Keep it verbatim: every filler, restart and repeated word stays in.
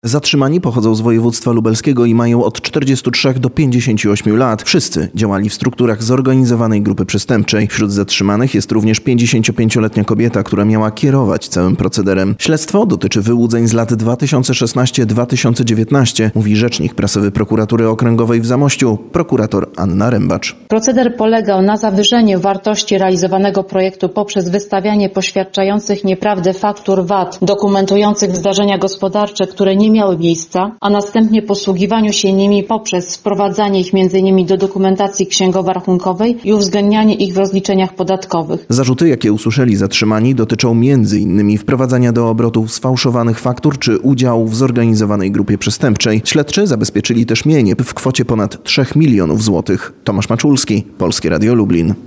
Zatrzymani pochodzą z województwa lubelskiego i mają od czterdziestu trzech do pięćdziesięciu ośmiu lat. Wszyscy działali w strukturach zorganizowanej grupy przestępczej. Wśród zatrzymanych jest również pięćdziesięciopięcioletnia kobieta, która miała kierować całym procederem. Śledztwo dotyczy wyłudzeń z lat dwa tysiące szesnastego do dwa tysiące dziewiętnastego, mówi rzecznik prasowy Prokuratury Okręgowej w Zamościu, prokurator Anna Rębacz. Proceder polegał na zawyżeniu wartości realizowanego projektu poprzez wystawianie poświadczających nieprawdę faktur V A T dokumentujących zdarzenia gospodarcze, które nie miały miejsca, a następnie posługiwaniu się nimi poprzez wprowadzanie ich między innymi do dokumentacji księgowo-rachunkowej i uwzględnianie ich w rozliczeniach podatkowych. Zarzuty, jakie usłyszeli zatrzymani, dotyczą między innymi wprowadzania do obrotu sfałszowanych faktur czy udziału w zorganizowanej grupie przestępczej. Śledczy zabezpieczyli też mienie w kwocie ponad trzech milionów złotych. Tomasz Maczulski, Polskie Radio Lublin.